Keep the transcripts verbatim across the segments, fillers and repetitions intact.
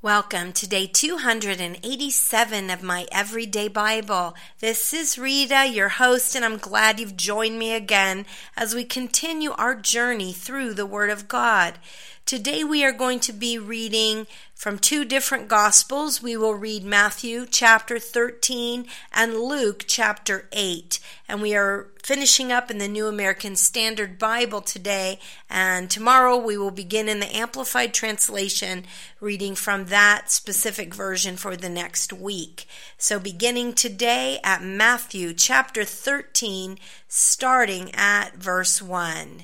Welcome to day two hundred eighty-seven of my Everyday Bible. This is Rita, your host, and I'm glad you've joined me again as we continue our journey through the Word of God. Today we are going to be reading from two different Gospels. We will read Matthew chapter thirteen and Luke chapter eight. And we are finishing up in the New American Standard Bible today. And tomorrow we will begin in the Amplified Translation, reading from that specific version for the next week. So beginning today at Matthew chapter thirteen, starting at verse one.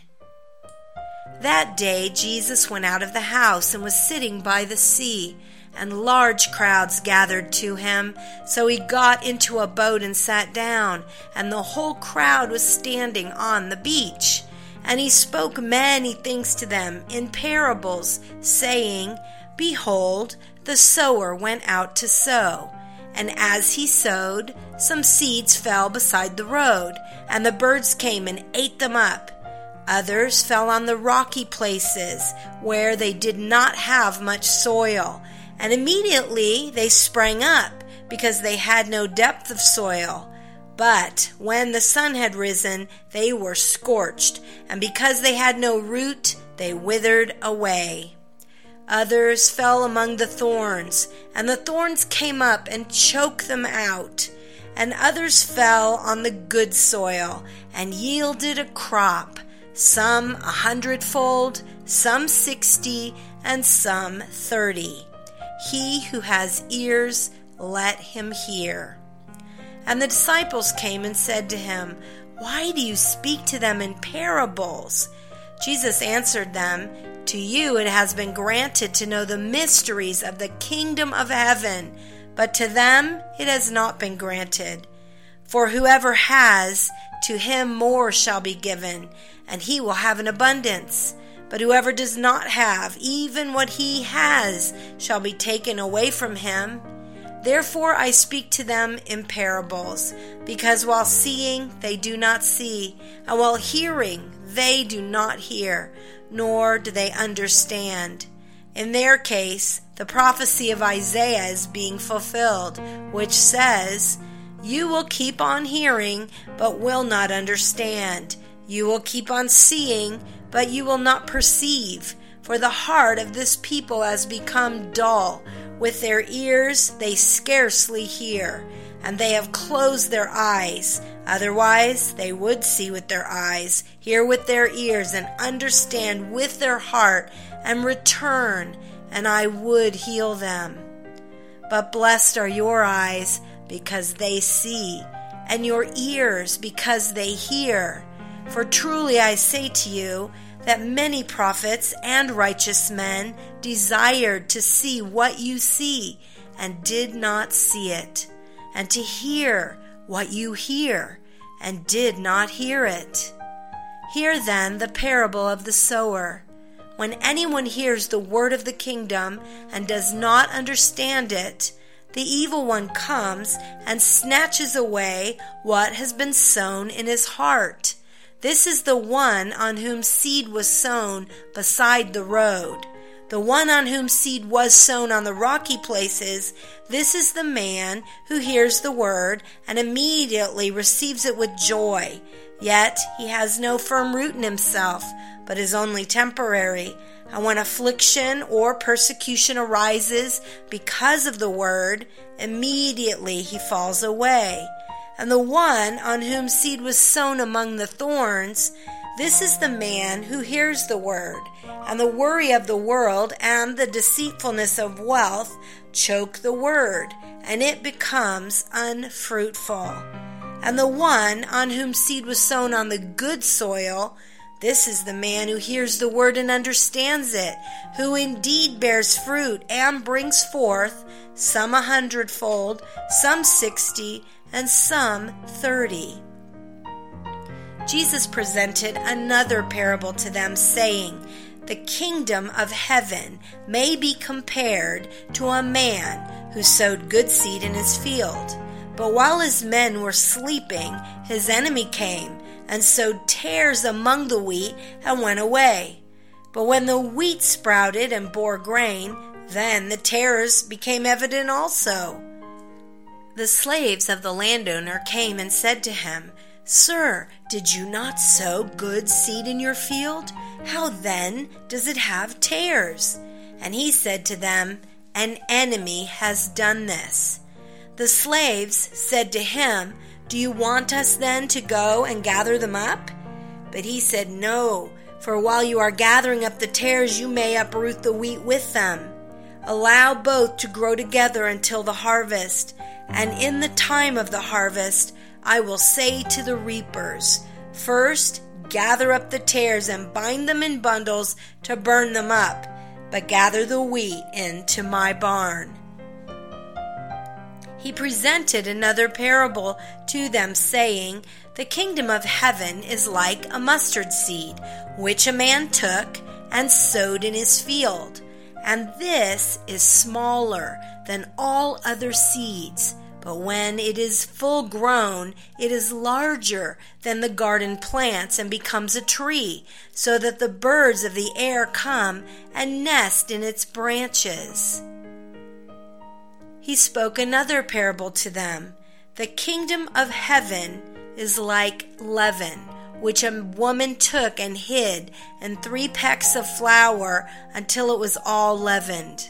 That day Jesus went out of the house and was sitting by the sea, and large crowds gathered to him. So he got into a boat and sat down, and the whole crowd was standing on the beach. And he spoke many things to them in parables, saying, Behold, the sower went out to sow. And as he sowed, some seeds fell beside the road, and the birds came and ate them up. Others fell on the rocky places where they did not have much soil, and immediately they sprang up because they had no depth of soil. But when the sun had risen, they were scorched, and because they had no root, they withered away. Others fell among the thorns, and the thorns came up and choked them out. And others fell on the good soil and yielded a crop, some a hundredfold, some sixty, and some thirty. He who has ears, let him hear. And the disciples came and said to him, Why do you speak to them in parables? Jesus answered them, To you it has been granted to know the mysteries of the kingdom of heaven, but to them it has not been granted. For whoever has, to him more shall be given, and he will have an abundance. But whoever does not have, even what he has, shall be taken away from him. Therefore I speak to them in parables, because while seeing they do not see, and while hearing they do not hear, nor do they understand. In their case, the prophecy of Isaiah is being fulfilled, which says, You will keep on hearing, but will not understand. You will keep on seeing, but you will not perceive. For the heart of this people has become dull. With their ears they scarcely hear, and they have closed their eyes. Otherwise they would see with their eyes, hear with their ears, and understand with their heart, and return, and I would heal them. But blessed are your eyes, because they see, and your ears, because they hear. For truly I say to you, that many prophets and righteous men desired to see what you see, and did not see it, and to hear what you hear, and did not hear it. Hear then the parable of the sower. When anyone hears the word of the kingdom, and does not understand it, the evil one comes and snatches away what has been sown in his heart. This is the one on whom seed was sown beside the road. The one on whom seed was sown on the rocky places, this is the man who hears the word and immediately receives it with joy. Yet he has no firm root in himself, but is only temporary. And when affliction or persecution arises because of the word, immediately he falls away. And the one on whom seed was sown among the thorns, this is the man who hears the word, and the worry of the world and the deceitfulness of wealth choke the word, and it becomes unfruitful. And the one on whom seed was sown on the good soil, this is the man who hears the word and understands it, who indeed bears fruit and brings forth, some a hundredfold, some sixty, and some thirty. Jesus presented another parable to them, saying, The kingdom of heaven may be compared to a man who sowed good seed in his field. But while his men were sleeping, his enemy came and sowed tares among the wheat and went away. But when the wheat sprouted and bore grain, Then the tares became evident also. The slaves of the landowner came and said to him, "Sir, did you not sow good seed in your field? How then does it have tares?" And he said to them, "An enemy has done this." The slaves said to him, "Do you want us then to go and gather them up?" But he said, "No, for while you are gathering up the tares, you may uproot the wheat with them. Allow both to grow together until the harvest. And in the time of the harvest, I will say to the reapers, first, gather up the tares and bind them in bundles to burn them up, but gather the wheat into my barn." He presented another parable to them, saying, "The kingdom of heaven is like a mustard seed, which a man took and sowed in his field. And this is smaller than all other seeds, but when it is full grown, it is larger than the garden plants and becomes a tree, so that the birds of the air come and nest in its branches." He spoke another parable to them. "The kingdom of heaven is like leaven, which a woman took and hid in three pecks of flour until it was all leavened."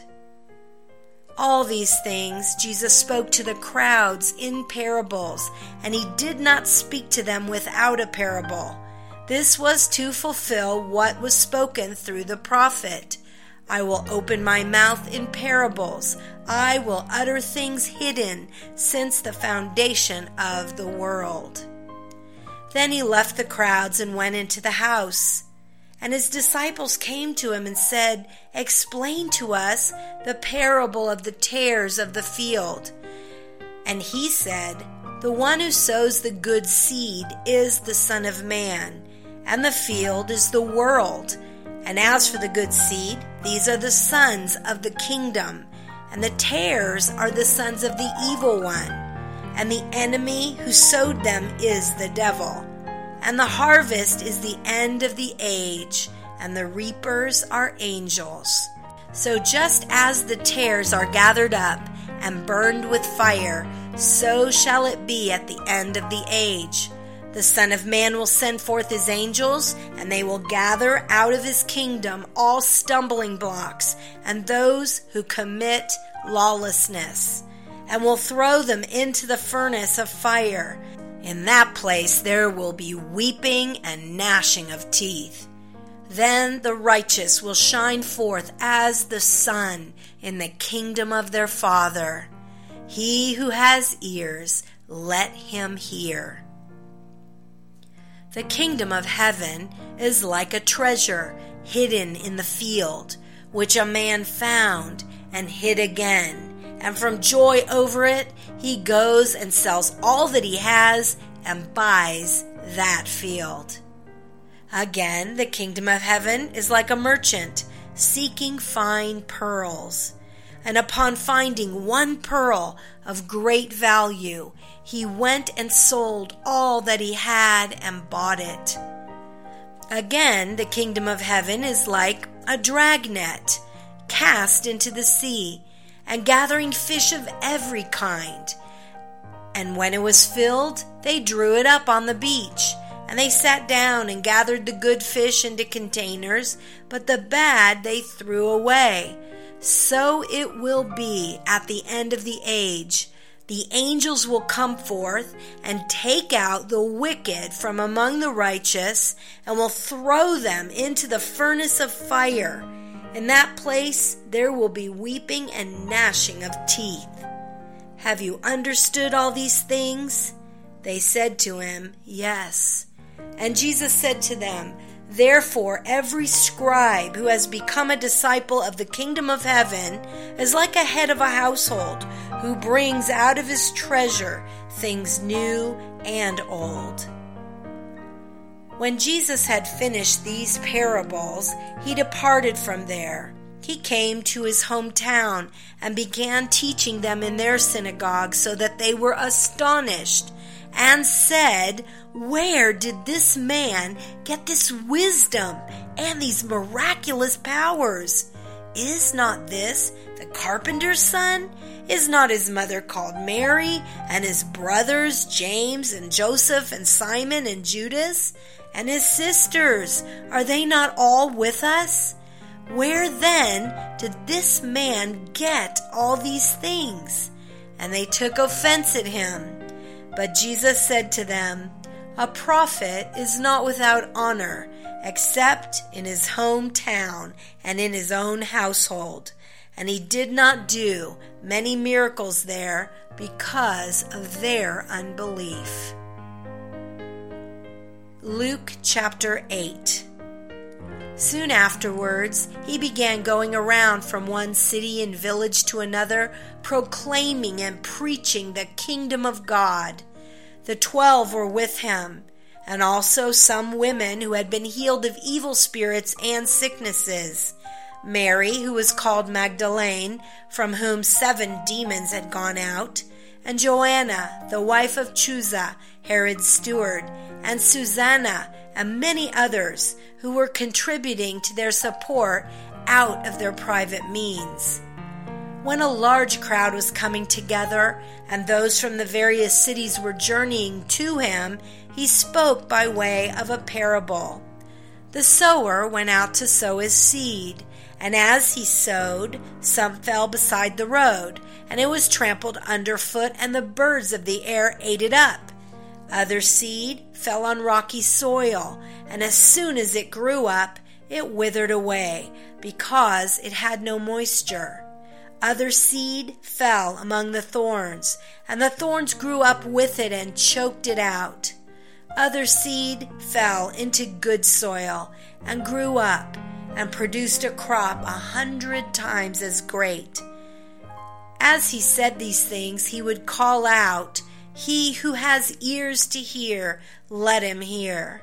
All these things Jesus spoke to the crowds in parables, and he did not speak to them without a parable. This was to fulfill what was spoken through the prophet. "I will open my mouth in parables. I will utter things hidden since the foundation of the world." Then he left the crowds and went into the house. And his disciples came to him and said, "Explain to us the parable of the tares of the field." And he said, "The one who sows the good seed is the Son of Man, and the field is the world. And as for the good seed, these are the sons of the kingdom, and the tares are the sons of the evil one. And the enemy who sowed them is the devil. And the harvest is the end of the age, and the reapers are angels. So just as the tares are gathered up and burned with fire, so shall it be at the end of the age. The Son of Man will send forth his angels, and they will gather out of his kingdom all stumbling blocks and those who commit lawlessness, and will throw them into the furnace of fire. In that place there will be weeping and gnashing of teeth. Then the righteous will shine forth as the sun in the kingdom of their Father. He who has ears, let him hear." The kingdom of heaven is like a treasure hidden in the field, which a man found and hid again. And from joy over it, he goes and sells all that he has and buys that field. Again, the kingdom of heaven is like a merchant seeking fine pearls. And upon finding one pearl of great value, he went and sold all that he had and bought it. Again, the kingdom of heaven is like a dragnet cast into the sea, and gathering fish of every kind. And when it was filled, they drew it up on the beach, and they sat down and gathered the good fish into containers, but the bad they threw away. So it will be at the end of the age. The angels will come forth and take out the wicked from among the righteous, and will throw them into the furnace of fire. In that place there will be weeping and gnashing of teeth. "Have you understood all these things?" They said to him, "Yes." And Jesus said to them, "Therefore every scribe who has become a disciple of the kingdom of heaven is like a head of a household, who brings out of his treasure things new and old." When Jesus had finished these parables, he departed from there. He came to his hometown and began teaching them in their synagogue, so that they were astonished and said, "Where did this man get this wisdom and these miraculous powers? Is not this the carpenter's son? Is not his mother called Mary, and his brothers James and Joseph and Simon and Judas? And his sisters, are they not all with us? Where then did this man get all these things? And they took offense at him. But Jesus said to them, A prophet is not without honor, except in his hometown and in his own household. And he did not do many miracles there because of their unbelief. Luke chapter eight. Soon afterwards, he began going around from one city and village to another, proclaiming and preaching the kingdom of God. The twelve were with him, and also some women who had been healed of evil spirits and sicknesses. Mary, who was called Magdalene, from whom seven demons had gone out, and Joanna, the wife of Chuza, Herod's steward, and Susanna, and many others who were contributing to their support out of their private means. When a large crowd was coming together, and those from the various cities were journeying to him, he spoke by way of a parable. The sower went out to sow his seed, and as he sowed, some fell beside the road, and it was trampled underfoot, and the birds of the air ate it up. Other seed fell on rocky soil, and as soon as it grew up, it withered away, because it had no moisture. Other seed fell among the thorns, and the thorns grew up with it and choked it out. Other seed fell into good soil, and grew up, and produced a crop a hundred times as great. As he said these things, he would call out, He who has ears to hear, let him hear.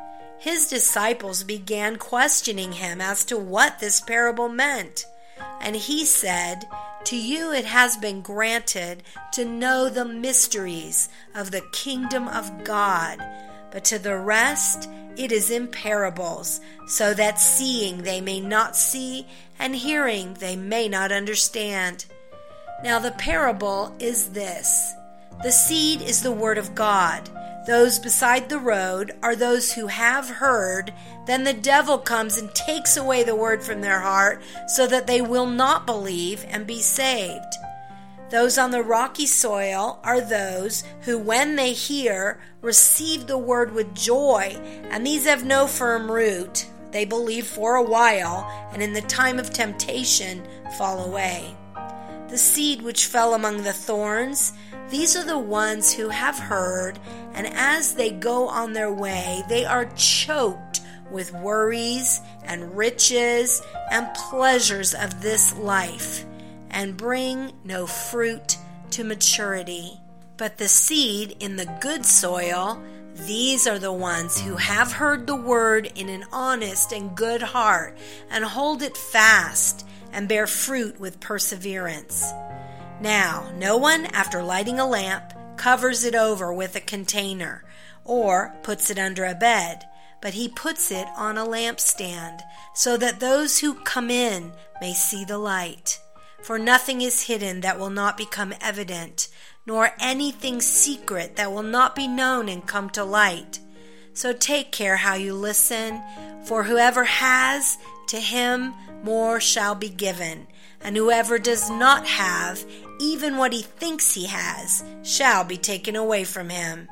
His disciples began questioning him as to what this parable meant. And he said, To you it has been granted to know the mysteries of the kingdom of God, but to the rest it is in parables, so that seeing they may not see, and hearing they may not understand. Now the parable is this. The seed is the word of God. Those beside the road are those who have heard. Then the devil comes and takes away the word from their heart, so that they will not believe and be saved. Those on the rocky soil are those who, when they hear, receive the word with joy, and these have no firm root. They believe for a while, and in the time of temptation fall away. The seed which fell among the thorns, these are the ones who have heard, and as they go on their way, they are choked with worries and riches and pleasures of this life, and bring no fruit to maturity. But the seed in the good soil, these are the ones who have heard the word in an honest and good heart, and hold it fast, and bear fruit with perseverance. Now, no one, after lighting a lamp, covers it over with a container, or puts it under a bed, but he puts it on a lampstand, so that those who come in may see the light. For nothing is hidden that will not become evident, nor anything secret that will not be known and come to light. So take care how you listen, for whoever has, to him more shall be given, and whoever does not have, even what he thinks he has, shall be taken away from him.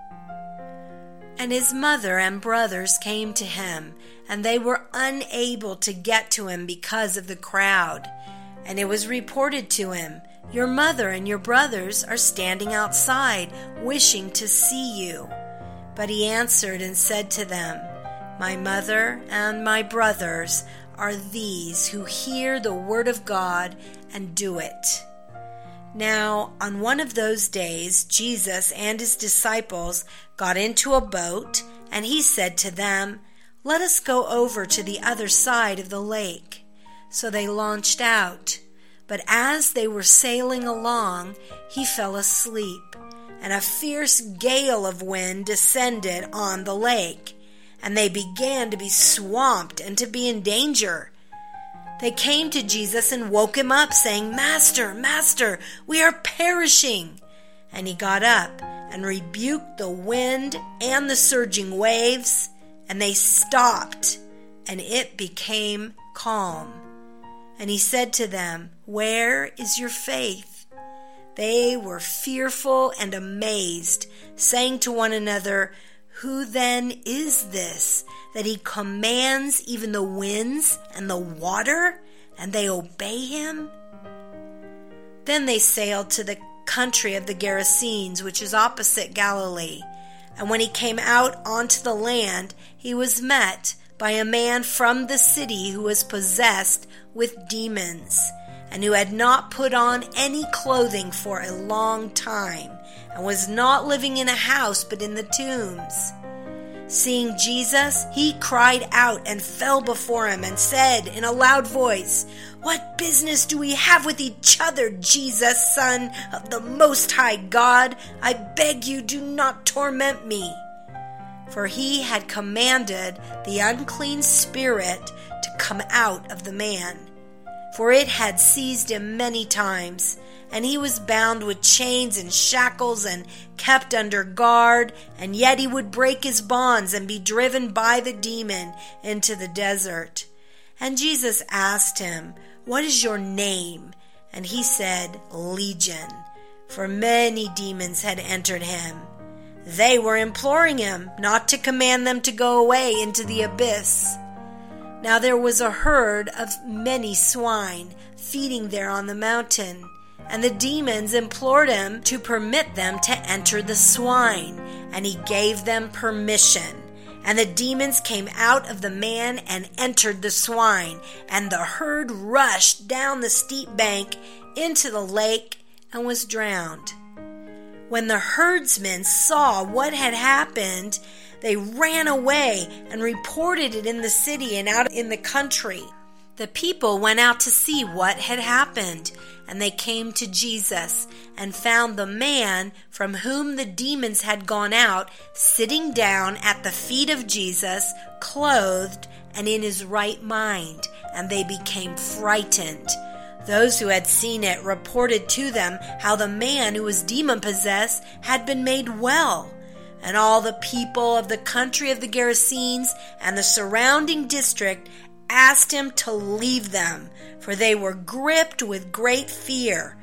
And his mother and brothers came to him, and they were unable to get to him because of the crowd. And it was reported to him, Your mother and your brothers are standing outside, wishing to see you. But he answered and said to them, My mother and my brothers are these who hear the word of God and do it. Now, on one of those days, Jesus and his disciples got into a boat, and he said to them, Let us go over to the other side of the lake. So they launched out. But as they were sailing along, he fell asleep, and a fierce gale of wind descended on the lake, and they began to be swamped and to be in danger. They came to Jesus and woke him up, saying, "Master, Master, we are perishing." And he got up and rebuked the wind and the surging waves, and they stopped, and it became calm. And he said to them, "Where is your faith?" They were fearful and amazed, saying to one another, "Who then is this, that he commands even the winds and the water, and they obey him?" Then they sailed to the country of the Gerasenes, which is opposite Galilee. And when he came out onto the land, he was met by a man from the city who was possessed with demons, and who had not put on any clothing for a long time, and was not living in a house but in the tombs. Seeing Jesus, he cried out and fell before him and said in a loud voice, "What business do we have with each other, Jesus, Son of the Most High God? I beg you, do not torment me." For he had commanded the unclean spirit to come out of the man, for it had seized him many times, and he was bound with chains and shackles and kept under guard, and yet he would break his bonds and be driven by the demon into the desert. And Jesus asked him, "What is your name?" And he said, "Legion," for many demons had entered him. They were imploring him not to command them to go away into the abyss. Now there was a herd of many swine feeding there on the mountain, and the demons implored him to permit them to enter the swine, and he gave them permission. And the demons came out of the man and entered the swine, and the herd rushed down the steep bank into the lake and was drowned. When the herdsmen saw what had happened, they ran away and reported it in the city and out in the country. The people went out to see what had happened, and they came to Jesus and found the man from whom the demons had gone out sitting down at the feet of Jesus, clothed and in his right mind, and they became frightened. Those who had seen it reported to them how the man who was demon-possessed had been made well. And all the people of the country of the Gerasenes and the surrounding district asked him to leave them, for they were gripped with great fear.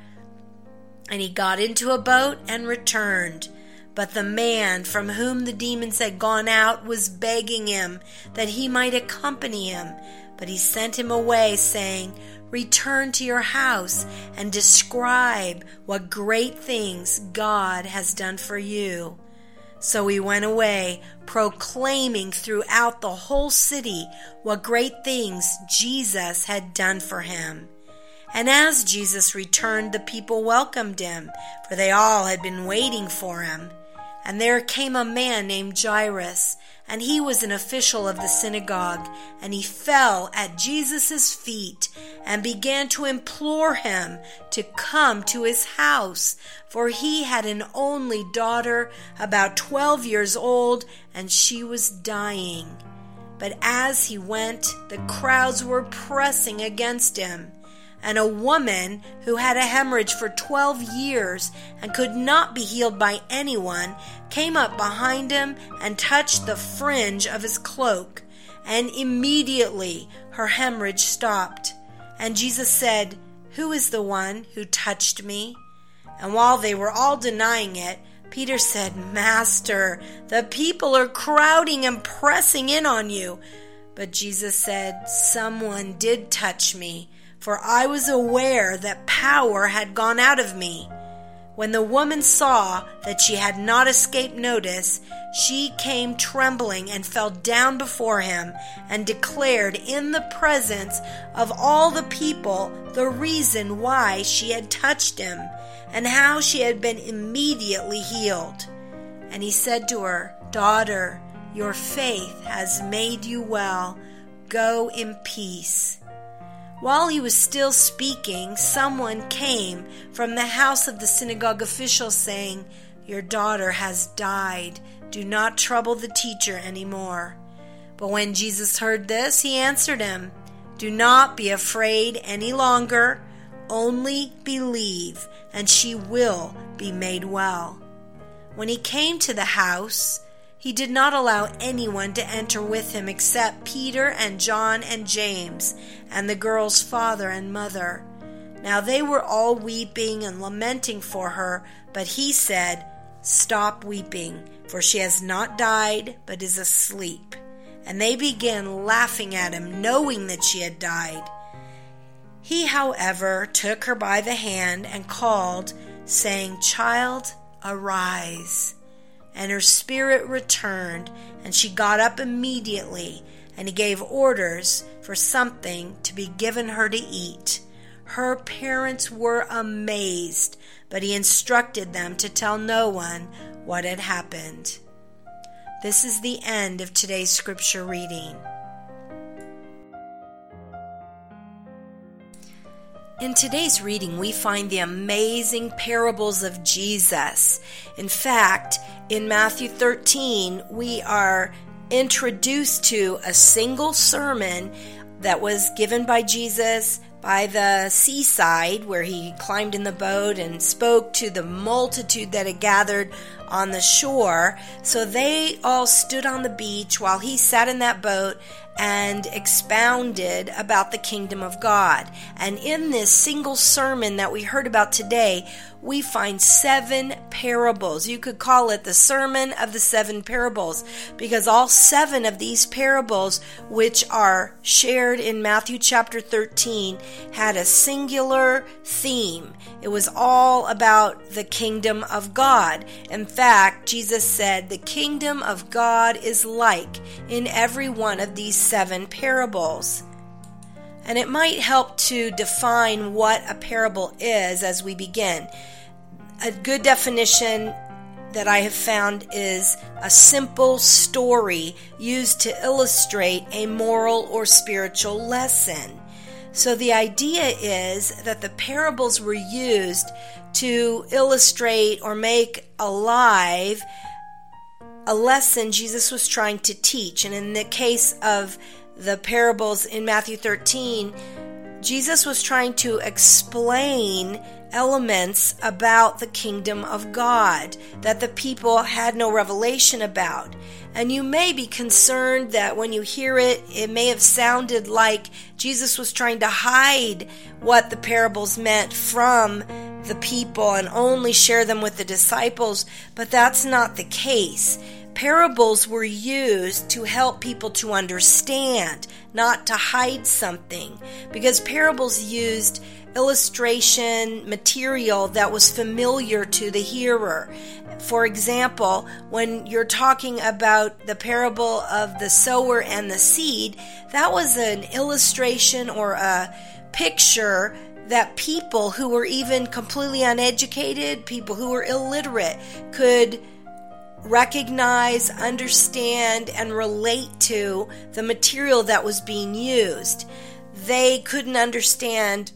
And he got into a boat and returned. But the man from whom the demons had gone out was begging him that he might accompany him. But he sent him away, saying, "Return to your house and describe what great things God has done for you." So he went away, proclaiming throughout the whole city what great things Jesus had done for him. And as Jesus returned, the people welcomed him, for they all had been waiting for him. And there came a man named Jairus, and he was an official of the synagogue, and he fell at Jesus' feet and began to implore him to come to his house, for he had an only daughter, about twelve years old, and she was dying. But as he went, the crowds were pressing against him. And a woman who had a hemorrhage for twelve years and could not be healed by anyone came up behind him and touched the fringe of his cloak, and immediately her hemorrhage stopped. And Jesus said, "Who is the one who touched me?" And while they were all denying it, Peter said, "Master, the people are crowding and pressing in on you." But Jesus said, "Someone did touch me, for I was aware that power had gone out of me." When the woman saw that she had not escaped notice, she came trembling and fell down before him and declared in the presence of all the people the reason why she had touched him and how she had been immediately healed. And he said to her, "Daughter, your faith has made you well. Go in peace." While he was still speaking, someone came from the house of the synagogue official saying, "Your daughter has died. Do not trouble the teacher anymore." But when Jesus heard this, he answered him, Do not be afraid any longer. Only believe, and she will be made well." When he came to the house, he did not allow anyone to enter with him except Peter and John and James and the girl's father and mother. Now they were all weeping and lamenting for her, but he said, "Stop weeping, for she has not died, but is asleep." And they began laughing at him, knowing that she had died. He, however, took her by the hand and called, saying, "Child, arise." And her spirit returned, and she got up immediately, and he gave orders for something to be given her to eat. Her parents were amazed, but he instructed them to tell no one what had happened. This is the end of today's scripture reading. In today's reading, we find the amazing parables of Jesus. In fact, in Matthew thirteen, we are introduced to a single sermon that was given by Jesus by the seaside, where he climbed in the boat and spoke to the multitude that had gathered on the shore. So they all stood on the beach while he sat in that boat and expounded about the kingdom of God. And in this single sermon that we heard about today, we find seven parables. You could call it the Sermon of the Seven Parables, because all seven of these parables, which are shared in Matthew chapter thirteen, had a singular theme. It was all about the kingdom of God. In fact, Jesus said the kingdom of God is like in every one of these seven parables. And it might help to define what a parable is as we begin. A good definition that I have found is a simple story used to illustrate a moral or spiritual lesson. So the idea is that the parables were used to illustrate or make alive a lesson Jesus was trying to teach. And in the case of the parables in Matthew thirteen, Jesus was trying to explain elements about the kingdom of God that the people had no revelation about. And you may be concerned that when you hear it, it may have sounded like Jesus was trying to hide what the parables meant from the people and only share them with the disciples, but that's not the case. Parables were used to help people to understand, not to hide something, because parables used illustration material that was familiar to the hearer. For example, when you're talking about the parable of the sower and the seed, that was an illustration or a picture that people who were even completely uneducated, people who were illiterate, could recognize, understand, and relate to the material that was being used. They couldn't understand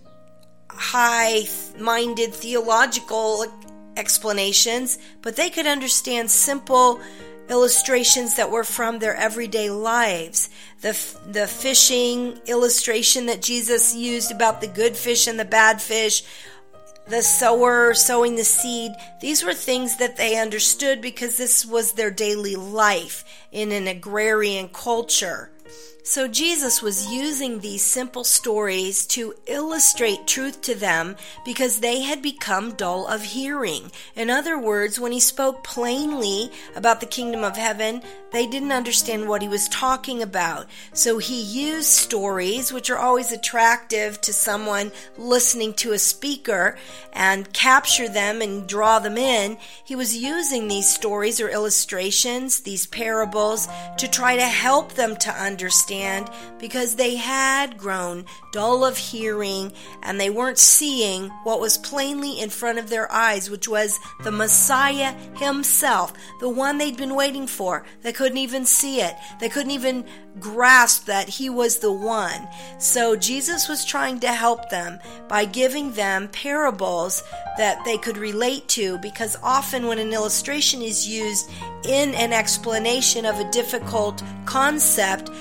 high-minded theological explanations, but they could understand simple illustrations that were from their everyday lives. The the fishing illustration that Jesus used about the good fish and the bad fish, the sower sowing the seed, these were things that they understood because this was their daily life in an agrarian culture. So Jesus was using these simple stories to illustrate truth to them because they had become dull of hearing. In other words, when he spoke plainly about the kingdom of heaven, they didn't understand what he was talking about. So he used stories, which are always attractive to someone listening to a speaker, and capture them and draw them in. He was using these stories or illustrations, these parables, to try to help them to understand, because they had grown dull of hearing and they weren't seeing what was plainly in front of their eyes, which was the Messiah himself, the one they'd been waiting for. They couldn't even see it. They couldn't even grasp that he was the one. So Jesus was trying to help them by giving them parables that they could relate to, because often when an illustration is used in an explanation of a difficult concept, such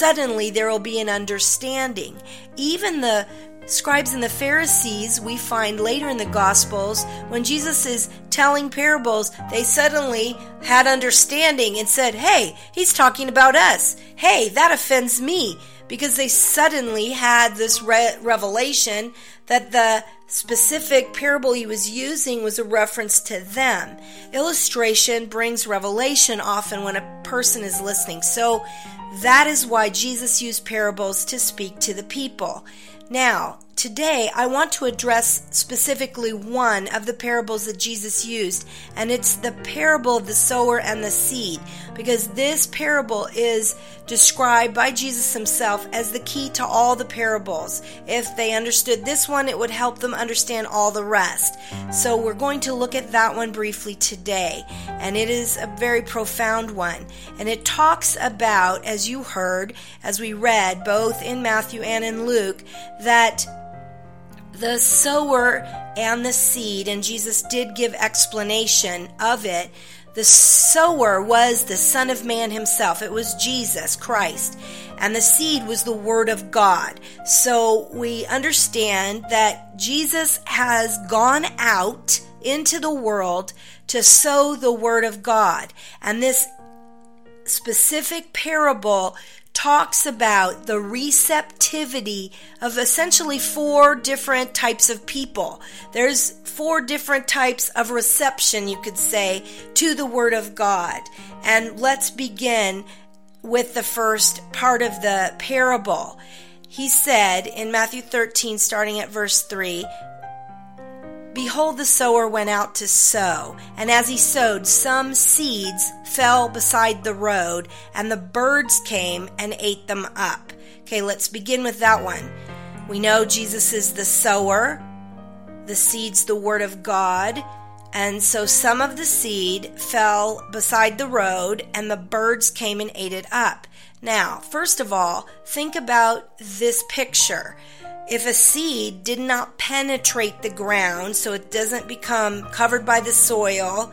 suddenly there will be an understanding. Even the scribes and the Pharisees, we find later in the Gospels, when Jesus is telling parables, they suddenly had understanding and said, hey, he's talking about us. Hey, that offends me. Because they suddenly had this re- revelation that the specific parable he was using was a reference to them. Illustration brings revelation often when a person is listening. So that is why Jesus used parables to speak to the people. Now, today I want to address specifically one of the parables that Jesus used, and it's the parable of the sower and the seed, because this parable is described by Jesus himself as the key to all the parables. If they understood this one, it would help them understand all the rest. So we're going to look at that one briefly today, and it is a very profound one. And it talks about, as you heard, as we read both in Matthew and in Luke, that the sower and the seed, and Jesus did give explanation of it. The sower was the Son of Man himself. It was Jesus Christ. And the seed was the Word of God. So we understand that Jesus has gone out into the world to sow the Word of God. And this specific parable talks about the receptivity of essentially four different types of people. There's four different types of reception, you could say, to the Word of God. And let's begin with the first part of the parable. He said in Matthew thirteen, starting at verse three, "Behold, the sower went out to sow, and as he sowed, some seeds fell beside the road, and the birds came and ate them up." Okay, let's begin with that one. We know Jesus is the sower, the seed's the Word of God, and so some of the seed fell beside the road, and the birds came and ate it up. Now, first of all, think about this picture. If a seed did not penetrate the ground, so it doesn't become covered by the soil,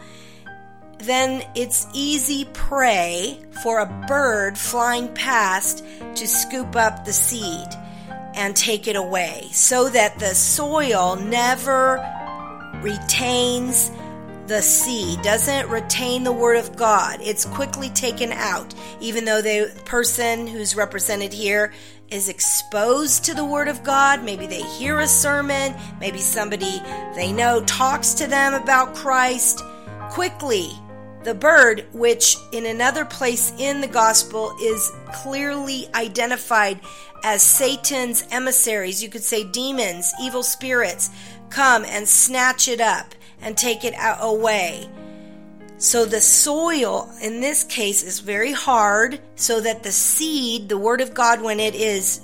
then it's easy prey for a bird flying past to scoop up the seed and take it away, so that the soil never retains the seed, doesn't retain the Word of God. It's quickly taken out, even though the person who's represented here is exposed to the Word of God. Maybe they hear a sermon, maybe somebody they know talks to them about Christ. Quickly, the bird, which in another place in the gospel is clearly identified as Satan's emissaries, you could say demons, evil spirits, come and snatch it up and take it out, away. So the soil in this case is very hard, so that the seed, the Word of God, when it is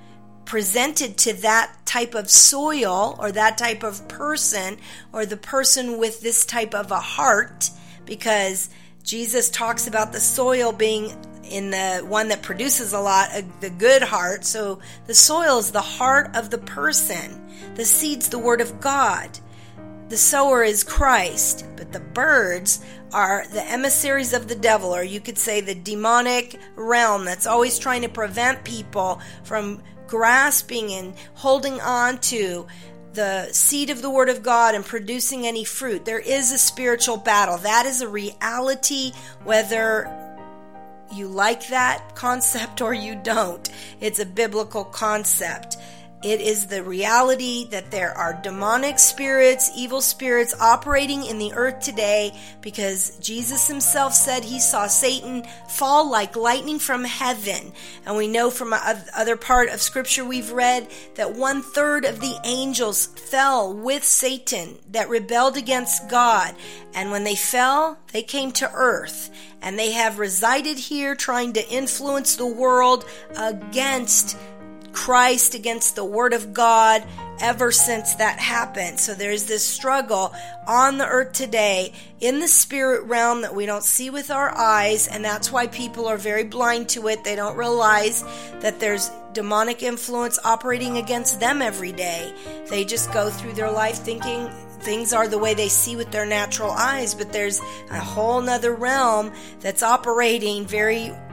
presented to that type of soil or that type of person, or the person with this type of a heart, because Jesus talks about the soil being in the one that produces a lot, uh, the good heart. So the soil is the heart of the person. The seed's the Word of God. The sower is Christ, but the birds are the emissaries of the devil, or you could say the demonic realm that's always trying to prevent people from grasping and holding on to the seed of the Word of God and producing any fruit. There is a spiritual battle. That is a reality, whether you like that concept or you don't. It's a biblical concept. It is the reality that there are demonic spirits, evil spirits operating in the earth today, because Jesus himself said he saw Satan fall like lightning from heaven. And we know from other part of scripture we've read that one third of the angels fell with Satan, that rebelled against God. And when they fell, they came to earth. And they have resided here trying to influence the world against Christ, against the Word of God, ever since that happened. So there's this struggle on the earth today in the spirit realm that we don't see with our eyes, and that's why people are very blind to it. They don't realize that there's demonic influence operating against them every day. They just go through their life thinking things are the way they see with their natural eyes, but there's a whole nother realm that's operating very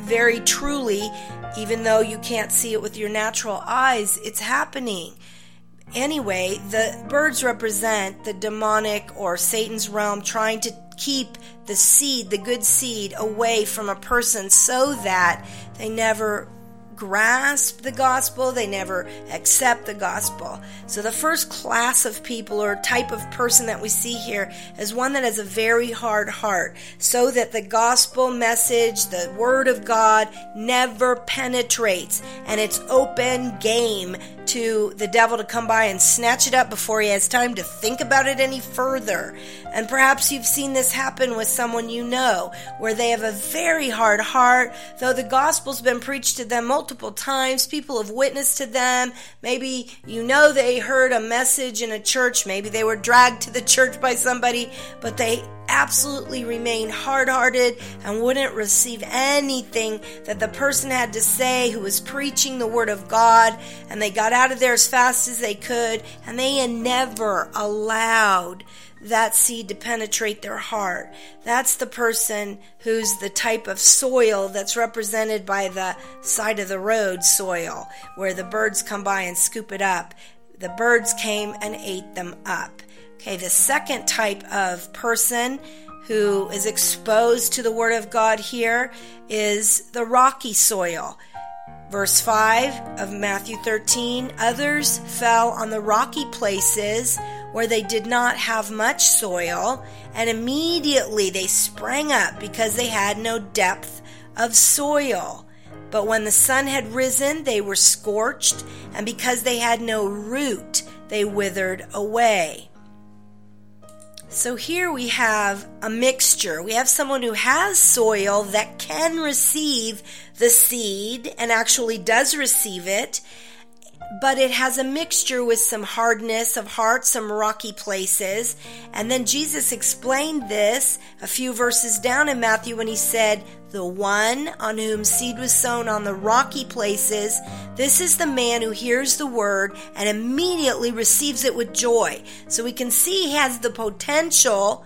very truly, even though you can't see it with your natural eyes, it's happening. Anyway, the birds represent the demonic or Satan's realm trying to keep the seed, the good seed, away from a person so that they never grasp the gospel, they never accept the gospel. So the first class of people or type of person that we see here is one that has a very hard heart, so that the gospel message, the word of God, never penetrates, and it's open game to the devil to come by and snatch it up before he has time to think about it any further. And perhaps you've seen this happen with someone you know, where they have a very hard heart, though the gospel's been preached to them multiple times, people have witnessed to them, maybe you know they heard a message in a church, maybe they were dragged to the church by somebody, but they absolutely remain hard-hearted and wouldn't receive anything that the person had to say who was preaching the word of God, and they got out of there as fast as they could, and they had never allowed that seed to penetrate their heart. That's the person who's the type of soil that's represented by the side of the road soil, where the birds come by and scoop it up. The birds came and ate them up. Okay, the second type of person who is exposed to the word of God here is the rocky soil. Verse five of Matthew thirteen, others fell on the rocky places where they did not have much soil, and immediately they sprang up because they had no depth of soil. But when the sun had risen, they were scorched, and because they had no root, they withered away. So here we have a mixture. We have someone who has soil that can receive the seed and actually does receive it, but it has a mixture with some hardness of heart, some rocky places. And then Jesus explained this a few verses down in Matthew when he said, the one on whom seed was sown on the rocky places, this is the man who hears the word and immediately receives it with joy. So we can see he has the potential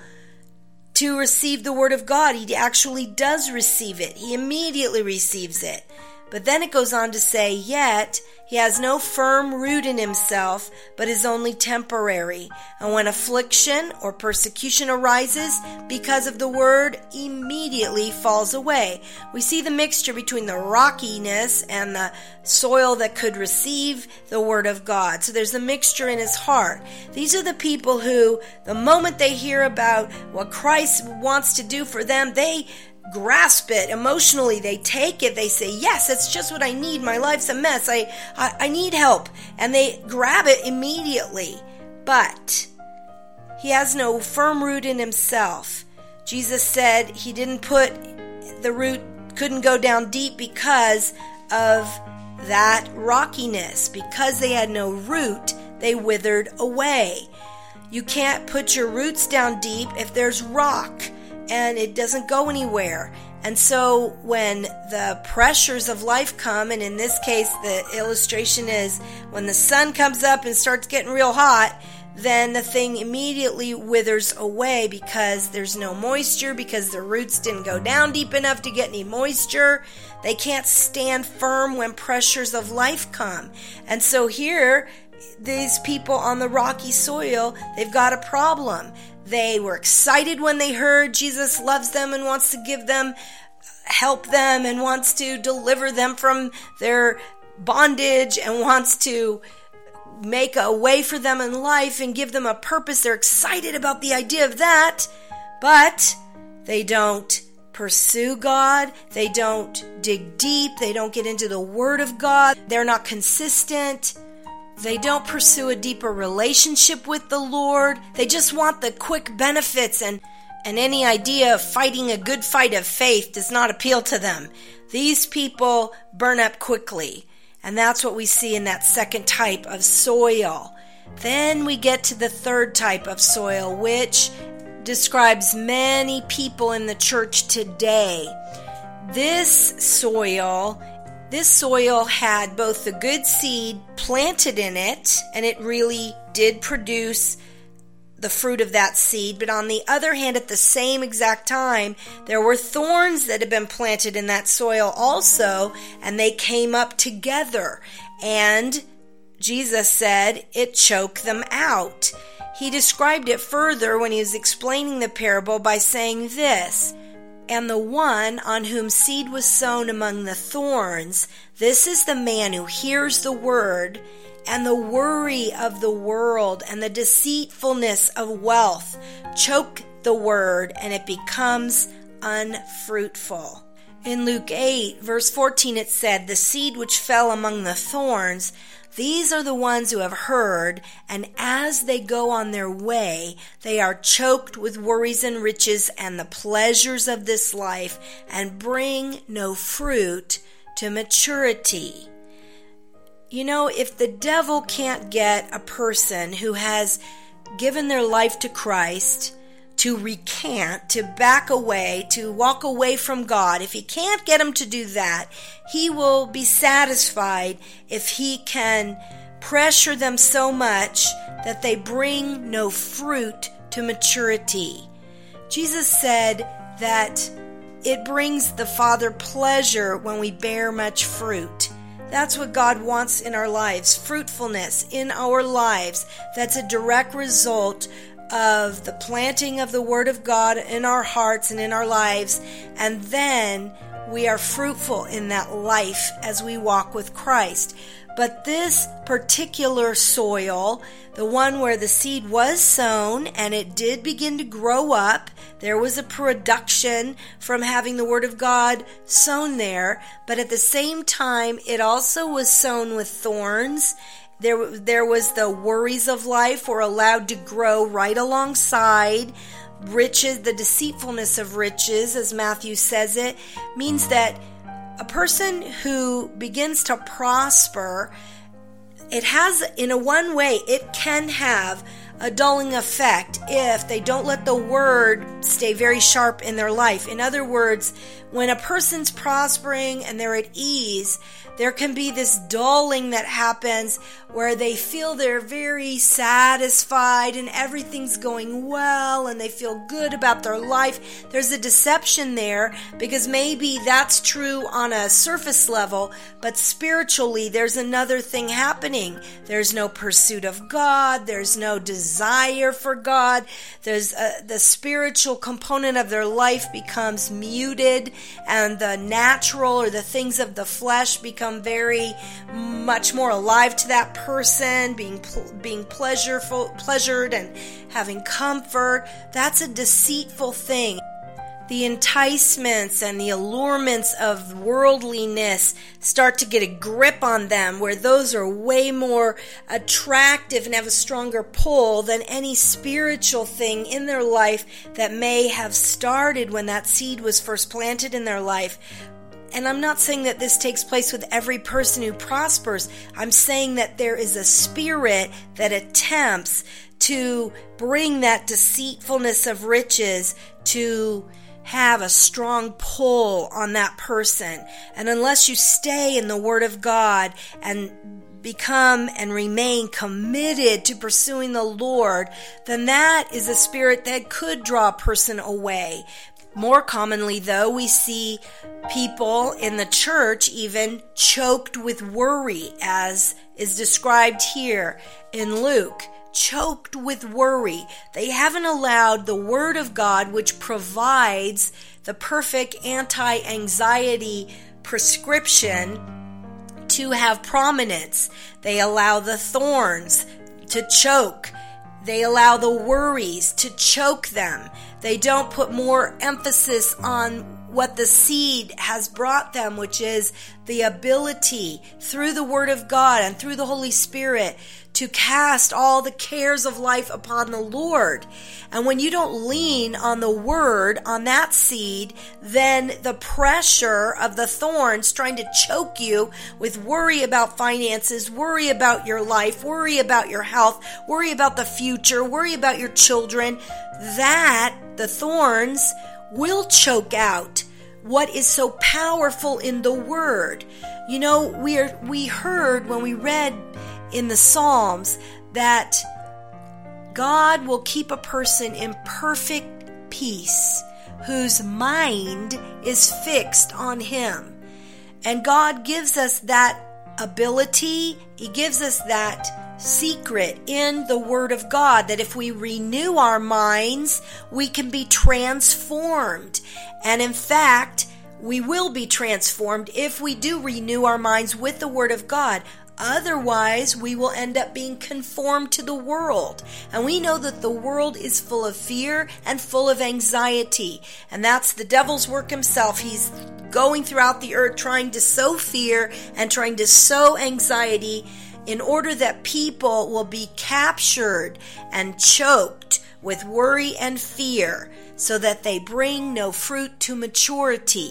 to receive the word of God. He actually does receive it. He immediately receives it. But then it goes on to say, yet he has no firm root in himself, but is only temporary. And when affliction or persecution arises because of the word, immediately falls away. We see the mixture between the rockiness and the soil that could receive the word of God. So there's a mixture in his heart. These are the people who, the moment they hear about what Christ wants to do for them, they grasp it emotionally. They take it. They say, yes, that's just what I need. My life's a mess. I, I, I need help. And they grab it immediately. But he has no firm root in himself. Jesus said he didn't put the root, couldn't go down deep because of that rockiness. Because they had no root, they withered away. You can't put your roots down deep if there's rock, and it doesn't go anywhere. And so when the pressures of life come, and in this case the illustration is when the sun comes up and starts getting real hot, then the thing immediately withers away because there's no moisture, because the roots didn't go down deep enough to get any moisture. They can't stand firm when pressures of life come. And so here, these people on the rocky soil, they've got a problem. They were excited when they heard Jesus loves them and wants to give them, help them, and wants to deliver them from their bondage and wants to make a way for them in life and give them a purpose. They're excited about the idea of that, but they don't pursue God. They don't dig deep. They don't get into the Word of God. They're not consistent. They don't pursue a deeper relationship with the Lord. They just want the quick benefits, and, and any idea of fighting a good fight of faith does not appeal to them. These people burn up quickly, and that's what we see in that second type of soil. Then we get to the third type of soil, which describes many people in the church today. This soil This soil had both the good seed planted in it, and it really did produce the fruit of that seed. But on the other hand, at the same exact time, there were thorns that had been planted in that soil also, and they came up together. And Jesus said it choked them out. He described it further when he was explaining the parable by saying this, "And the one on whom seed was sown among the thorns, this is the man who hears the word, and the worry of the world and the deceitfulness of wealth choke the word, and it becomes unfruitful." In Luke eight, verse fourteen, it said, "The seed which fell among the thorns, these are the ones who have heard, and as they go on their way, they are choked with worries and riches and the pleasures of this life, and bring no fruit to maturity." You know, if the devil can't get a person who has given their life to Christ to recant, to back away, to walk away from God, if he can't get him to do that, he will be satisfied if he can pressure them so much that they bring no fruit to maturity. Jesus said that it brings the Father pleasure when we bear much fruit. That's what God wants in our lives, fruitfulness in our lives. That's a direct result of the planting of the Word of God in our hearts and in our lives, and then we are fruitful in that life as we walk with Christ. But this particular soil, the one where the seed was sown and it did begin to grow up, there was a production from having the Word of God sown there, but at the same time it also was sown with thorns. There, there was the worries of life were allowed to grow right alongside. Riches, the deceitfulness of riches, as Matthew says it, means that a person who begins to prosper, it has, in a one way, it can have a dulling effect if they don't let the word stay very sharp in their life. In other words, when a person's prospering and they're at ease, there can be this dulling that happens where they feel they're very satisfied and everything's going well and they feel good about their life. There's a deception there because maybe that's true on a surface level, but spiritually there's another thing happening. There's no pursuit of God. There's no desire for God. There's a, the spiritual component of their life becomes muted, and the natural or the things of the flesh become very much more alive to that person, being being pleasureful, pleasured and having comfort. That's a deceitful thing. The enticements and the allurements of worldliness start to get a grip on them, where those are way more attractive and have a stronger pull than any spiritual thing in their life that may have started when that seed was first planted in their life. And I'm not saying that this takes place with every person who prospers. I'm saying that there is a spirit that attempts to bring that deceitfulness of riches to have a strong pull on that person. And unless you stay in the Word of God and become and remain committed to pursuing the Lord, then that is a spirit that could draw a person away. More commonly, though, we see people in the church even choked with worry, as is described here in Luke. Choked with worry. They haven't allowed the Word of God, which provides the perfect anti-anxiety prescription, to have prominence. They allow the thorns to choke. They allow the worries to choke them. They don't put more emphasis on what the seed has brought them, which is the ability through the Word of God and through the Holy Spirit to cast all the cares of life upon the Lord. And when you don't lean on the Word, on that seed, then the pressure of the thorns trying to choke you with worry about finances, worry about your life, worry about your health, worry about the future, worry about your children, that, the thorns, will choke out what is so powerful in the Word. You know, we are, we heard when we read in the Psalms that God will keep a person in perfect peace whose mind is fixed on Him. And God gives us that ability. He gives us that secret in the Word of God, that if we renew our minds, we can be transformed. And in fact, we will be transformed if we do renew our minds with the Word of God. Otherwise, we will end up being conformed to the world. And we know that the world is full of fear and full of anxiety. And that's the devil's work himself. He's going throughout the earth trying to sow fear and trying to sow anxiety in order that people will be captured and choked with worry and fear so that they bring no fruit to maturity.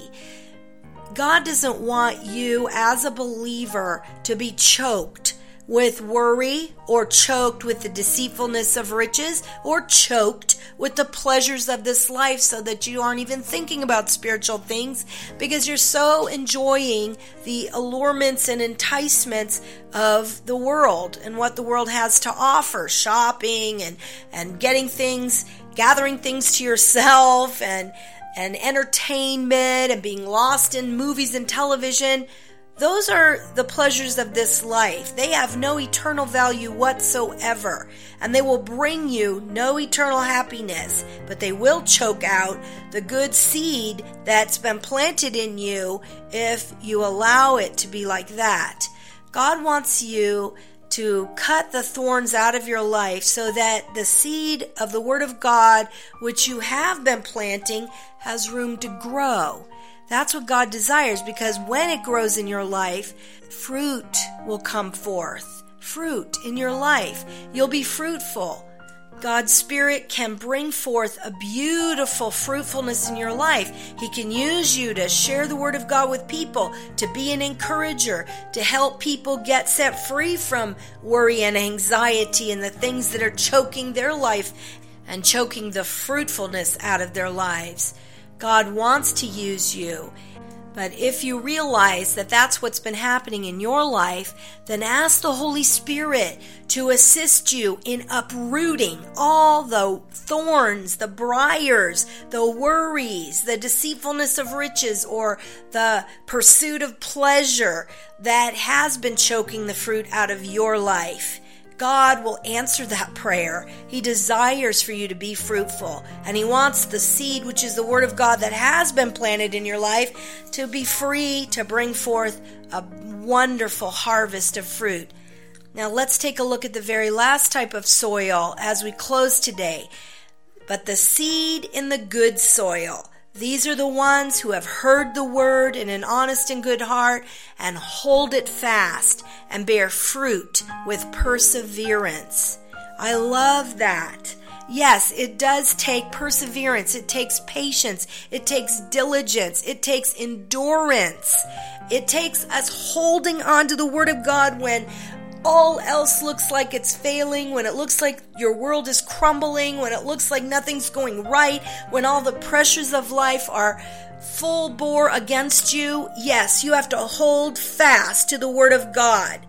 God doesn't want you as a believer to be choked with worry or choked with the deceitfulness of riches or choked with the pleasures of this life so that you aren't even thinking about spiritual things because you're so enjoying the allurements and enticements of the world and what the world has to offer, shopping and, and getting things, gathering things to yourself and and entertainment and being lost in movies and television. Those are the pleasures of this life. They have no eternal value whatsoever, and they will bring you no eternal happiness, but they will choke out the good seed that's been planted in you if you allow it to be like that. God wants you to cut the thorns out of your life so that the seed of the Word of God, which you have been planting, has room to grow. That's what God desires, because when it grows in your life, fruit will come forth. Fruit in your life. You'll be fruitful. God's Spirit can bring forth a beautiful fruitfulness in your life. He can use you to share the Word of God with people, to be an encourager, to help people get set free from worry and anxiety and the things that are choking their life and choking the fruitfulness out of their lives. God wants to use you. But if you realize that that's what's been happening in your life, then ask the Holy Spirit to assist you in uprooting all the thorns, the briars, the worries, the deceitfulness of riches, or the pursuit of pleasure that has been choking the fruit out of your life. God will answer that prayer. He desires for you to be fruitful, and He wants the seed, which is the Word of God that has been planted in your life, to be free to bring forth a wonderful harvest of fruit. Now let's take a look at the very last type of soil as we close today. But the seed in the good soil. These are the ones who have heard the Word in an honest and good heart and hold it fast and bear fruit with perseverance. I love that. Yes, it does take perseverance. It takes patience. It takes diligence. It takes endurance. It takes us holding on to the Word of God when all else looks like it's failing, when it looks like your world is crumbling, when it looks like nothing's going right, when all the pressures of life are full bore against you. Yes, you have to hold fast to the Word of God.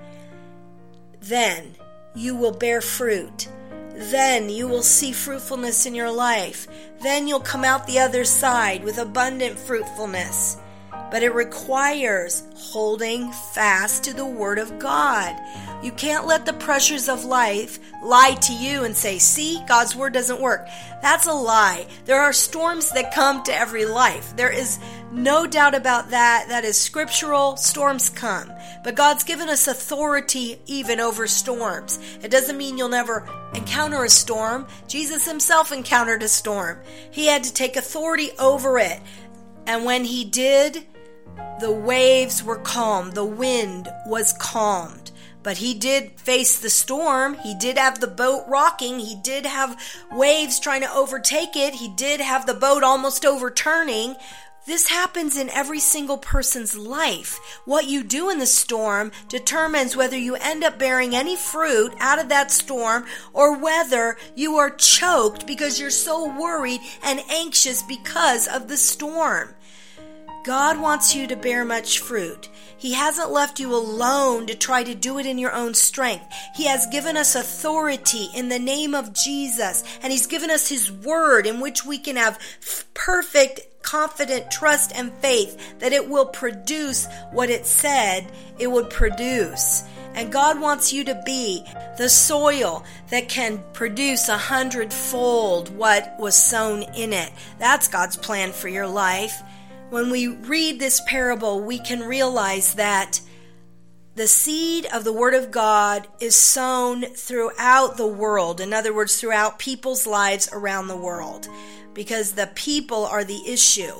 Then you will bear fruit. Then you will see fruitfulness in your life. Then you'll come out the other side with abundant fruitfulness. But it requires holding fast to the Word of God. You can't let the pressures of life lie to you and say, see, God's Word doesn't work. That's a lie. There are storms that come to every life. There is no doubt about that. That is scriptural. Storms come. But God's given us authority even over storms. It doesn't mean you'll never encounter a storm. Jesus Himself encountered a storm. He had to take authority over it. And when He did, the waves were calm. The wind was calmed. But He did face the storm. He did have the boat rocking. He did have waves trying to overtake it. He did have the boat almost overturning. This happens in every single person's life. What you do in the storm determines whether you end up bearing any fruit out of that storm or whether you are choked because you're so worried and anxious because of the storm. God wants you to bear much fruit. He hasn't left you alone to try to do it in your own strength. He has given us authority in the name of Jesus, and He's given us His word in which we can have perfect, confident trust and faith that it will produce what it said it would produce. And God wants you to be the soil that can produce a hundredfold what was sown in it. That's God's plan for your life. When we read this parable, we can realize that the seed of the Word of God is sown throughout the world. In other words, throughout people's lives around the world, because the people are the issue.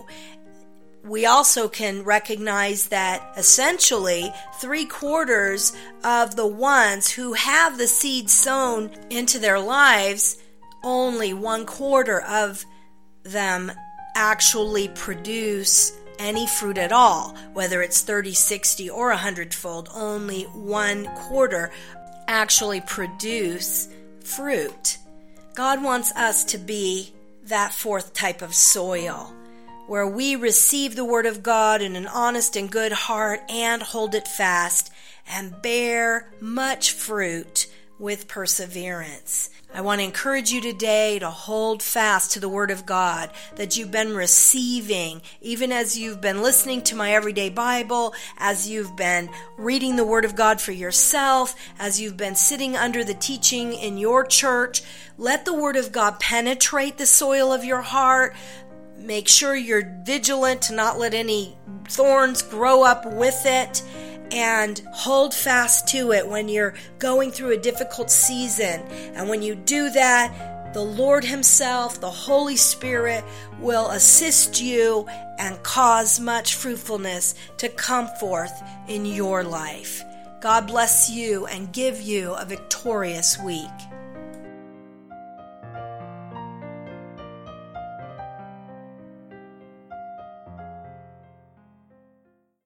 We also can recognize that essentially three quarters of the ones who have the seed sown into their lives, only one quarter of them actually produce any fruit at all. Whether it's thirty, sixty, or a hundredfold, only one quarter actually produce fruit. God wants us to be that fourth type of soil, where we receive the Word of God in an honest and good heart and hold it fast and bear much fruit with perseverance. I want to encourage you today to hold fast to the Word of God that you've been receiving, even as you've been listening to my Everyday Bible, as you've been reading the Word of God for yourself, as you've been sitting under the teaching in your church. Let the Word of God penetrate the soil of your heart. Make sure you're vigilant to not let any thorns grow up with it, and hold fast to it when you're going through a difficult season. And when you do that, the Lord Himself, the Holy Spirit, will assist you and cause much fruitfulness to come forth in your life. God bless you and give you a victorious week.